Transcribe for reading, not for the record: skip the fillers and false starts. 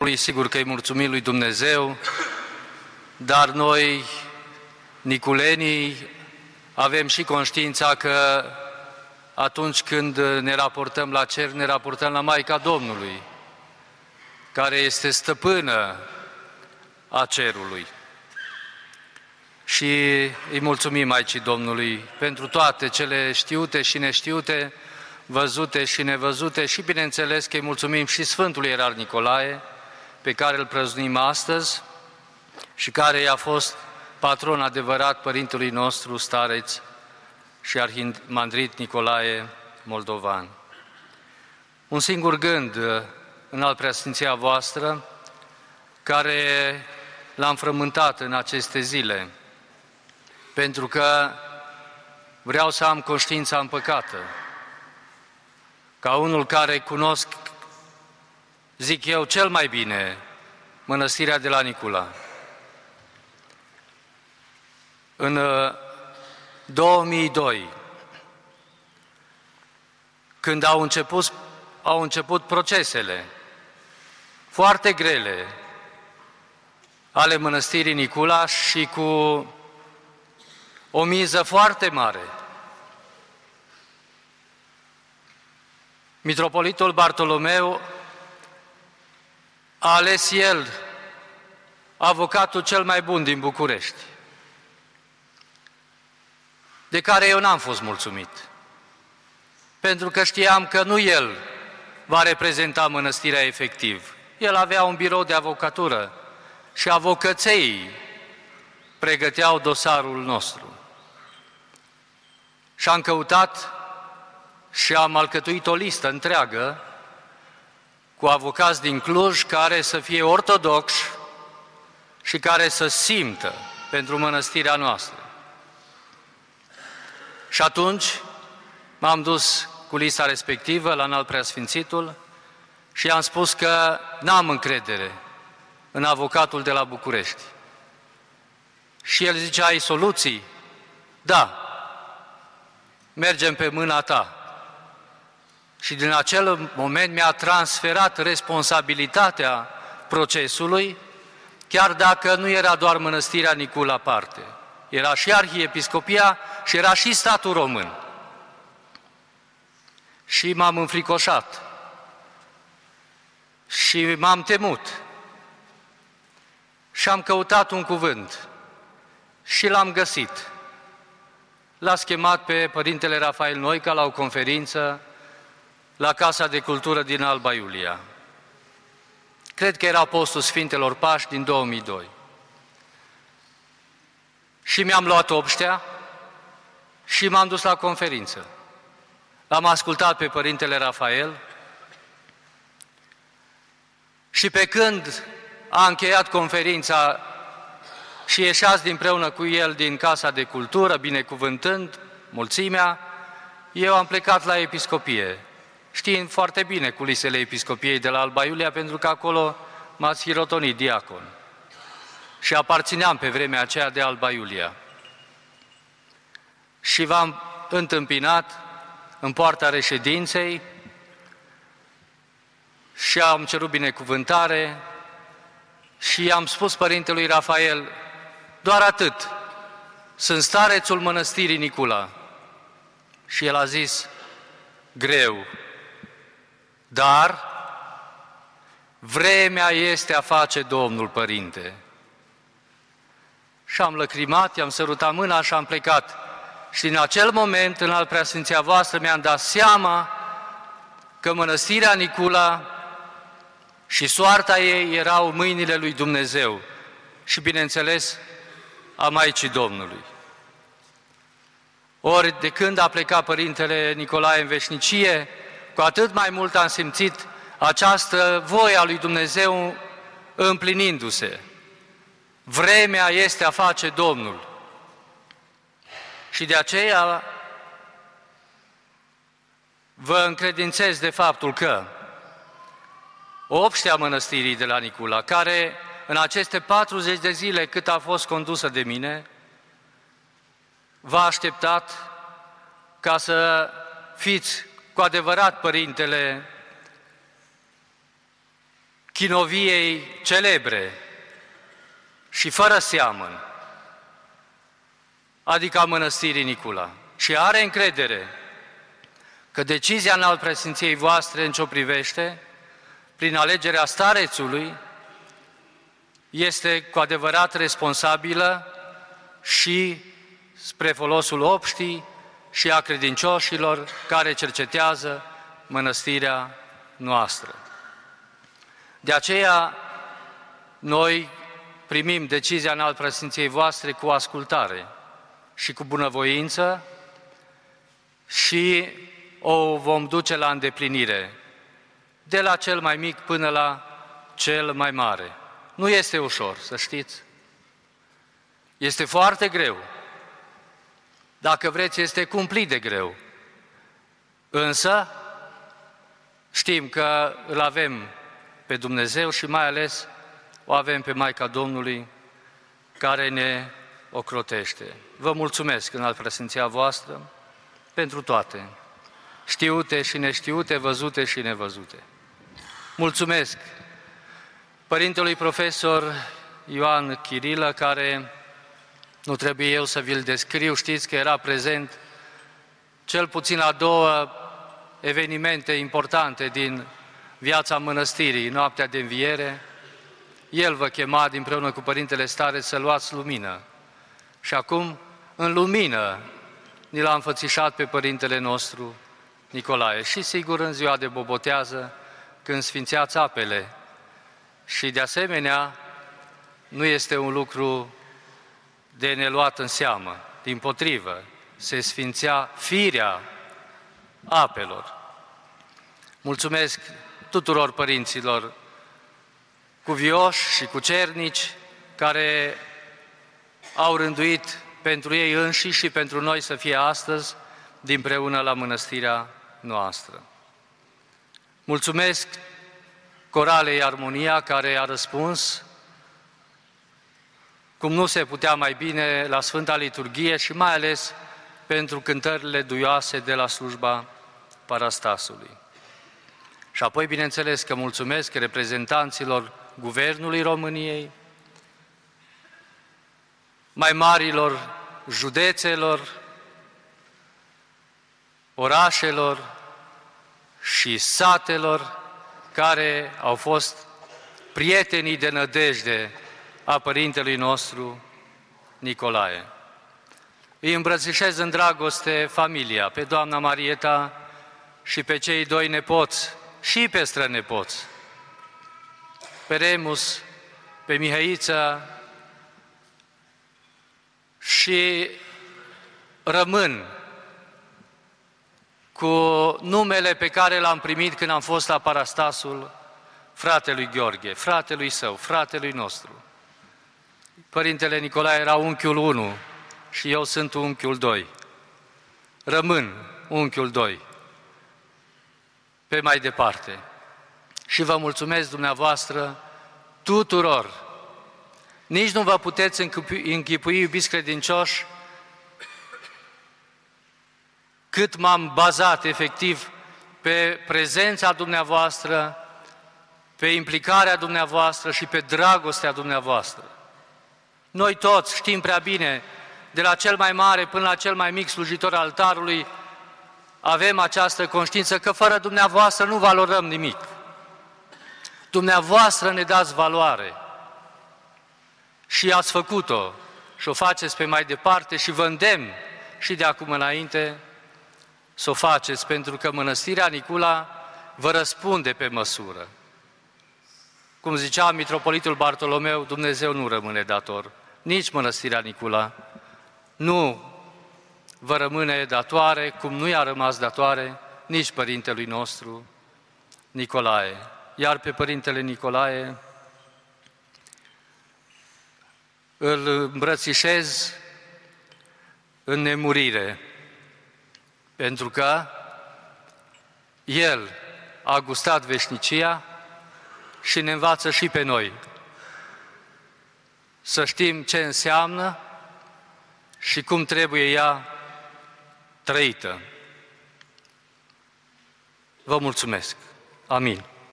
Sigur că îi mulțumim lui Dumnezeu, dar noi, niculenii, avem și conștiința că atunci când ne raportăm la cer, ne raportăm la Maica Domnului, care este stăpână a cerului. Și îi mulțumim Maicii Domnului pentru toate cele știute și neștiute, văzute și nevăzute și, bineînțeles, că îi mulțumim și Sfântului Ierar Nicolae, pe care îl prăznuim astăzi și care i-a fost patron adevărat Părintelui nostru stareț și arhimandrit Nicolae Moldovan. Un singur gând în al preasfinția voastră, care l-am frământat în aceste zile, pentru că vreau să am conștiința împăcată, ca unul care cunosc, zic eu, cel mai bine mănăstirea de la Nicula. În 2002, când au început procesele foarte grele ale mănăstirii Nicula și cu o miză foarte mare, Mitropolitul Bartolomeu a ales el avocatul cel mai bun din București, de care eu n-am fost mulțumit, pentru că știam că nu el va reprezenta mănăstirea efectiv. El avea un birou de avocatură și avocăței pregăteau dosarul nostru. Și am căutat și am alcătuit o listă întreagă cu avocați din Cluj care să fie ortodoxi și care să simtă pentru mănăstirea noastră. Și atunci m-am dus cu lista respectivă la Înalt Preasfințitul și i-am spus că n-am încredere în avocatul de la București. Și el zicea: ai soluții? Da, mergem pe mâna ta. Și din acel moment mi-a transferat responsabilitatea procesului, chiar dacă nu era doar mănăstirea Nicula parte. Era și arhiepiscopia și era și statul român. Și m-am înfricoșat și m-am temut și am căutat un cuvânt și l-am găsit. L-a chemat pe Părintele Rafael Noica la o conferință la Casa de Cultură din Alba Iulia. Cred că era postul Sfintelor Pași din 2002. Și mi-am luat obștea și m-am dus la conferință. L-am ascultat pe Părintele Rafael și pe când a încheiat conferința și ieșați împreună cu el din Casa de Cultură, binecuvântând mulțimea, eu am plecat la episcopie, știind foarte bine culisele episcopiei de la Alba Iulia, pentru că acolo m-ați hirotonit diacon și aparțineam pe vremea aceea de Alba Iulia. Și v-am întâmpinat în poarta reședinței și am cerut binecuvântare și am spus Părintelui Rafael: doar atât, sunt starețul mănăstirii Nicula. Și el a zis: greu, dar vremea este a face Domnul, Părinte. Și am lăcrimat, i-am sărutat mâna și am plecat. Și din acel moment, în al preasfinția voastră, mi-am dat seama că mănăstirea Nicula și soarta ei erau în mâinile lui Dumnezeu și, bineînțeles, a Maicii Domnului. Ori de când a plecat Părintele Nicolae în veșnicie, cu atât mai mult am simțit această voie a lui Dumnezeu împlinindu-se. Vremea este a face Domnul. Și de aceea vă încredințez de faptul că obștea mănăstirii de la Nicula, care în aceste 40 de zile cât a fost condusă de mine, v-a așteptat ca să fiți cu adevărat Părintele chinoviei celebre și fără seamăn, adică a Mănăstirii Nicula, și are încredere că decizia înalt preasfinției voastre în ce-o privește, prin alegerea starețului, este cu adevărat responsabilă și spre folosul obștii și a credincioșilor care cercetează mănăstirea noastră. De aceea, noi primim decizia înalt preasfinției voastre cu ascultare și cu bunăvoință și o vom duce la îndeplinire, de la cel mai mic până la cel mai mare. Nu este ușor, să știți. Este foarte greu. Dacă vreți, este cumplit de greu. Însă, știm că îl avem pe Dumnezeu și mai ales o avem pe Maica Domnului care ne ocrotește. Vă mulțumesc, înalt preasfinția voastră, pentru toate, știute și neștiute, văzute și nevăzute. Mulțumesc Părintelui Profesor Ioan Chirilă, care nu trebuie eu să vi-l descriu, știți că era prezent cel puțin la 2 evenimente importante din viața mănăstirii, noaptea de înviere. El vă chema împreună cu Părintele Stareț să luați lumină. Și acum, în lumină, ni l-a înfățișat pe Părintele nostru Nicolae. Și sigur, în ziua de bobotează, când sfințeați apele. Și de asemenea, nu este un lucru de neluat în seamă. Dimpotrivă, se sfințea firea apelor. Mulțumesc tuturor părinților cuvioși și cucernici care au rânduit pentru ei înșiși și pentru noi să fie astăzi dinpreună la mănăstirea noastră. Mulțumesc Coralei Armonia, care a răspuns cum nu se putea mai bine la Sfânta Liturghie și mai ales pentru cântările duioase de la slujba Parastasului. Și apoi, bineînțeles, că mulțumesc reprezentanților Guvernului României, mai marilor județelor, orașelor și satelor care au fost prietenii de nădejde a Părintelui nostru Nicolae. Îi îmbrățișez în dragoste familia, pe doamna Marieta și pe cei 2 nepoți și pe strănepoți, pe Remus, pe Mihăiță, și rămân cu numele pe care l-am primit când am fost la Parastasul fratelui Gheorghe, fratelui său, fratelui nostru. Părintele Nicolae era unchiul 1 și eu sunt unchiul 2. Rămân unchiul 2 pe mai departe. Și vă mulțumesc dumneavoastră tuturor. Nici nu vă puteți închipui, iubiți credincioși, cât m-am bazat efectiv pe prezența dumneavoastră, pe implicarea dumneavoastră și pe dragostea dumneavoastră. Noi toți știm prea bine, de la cel mai mare până la cel mai mic slujitor altarului, avem această conștiință că fără dumneavoastră nu valorăm nimic. Dumneavoastră ne dați valoare și ați făcut-o și o faceți pe mai departe și vă îndemn și de acum înainte să o faceți, pentru că Mănăstirea Nicula vă răspunde pe măsură. Cum zicea Mitropolitul Bartolomeu, Dumnezeu nu rămâne dator, nici Mănăstirea Nicula nu vă rămâne datoare, cum nu i-a rămas datoare nici Părintelui nostru Nicolae. Iar pe Părintele Nicolae îl îmbrățișez în nemurire, pentru că el a gustat veșnicia și ne învață și pe noi să știm ce înseamnă și cum trebuie ea trăită. Vă mulțumesc. Amin.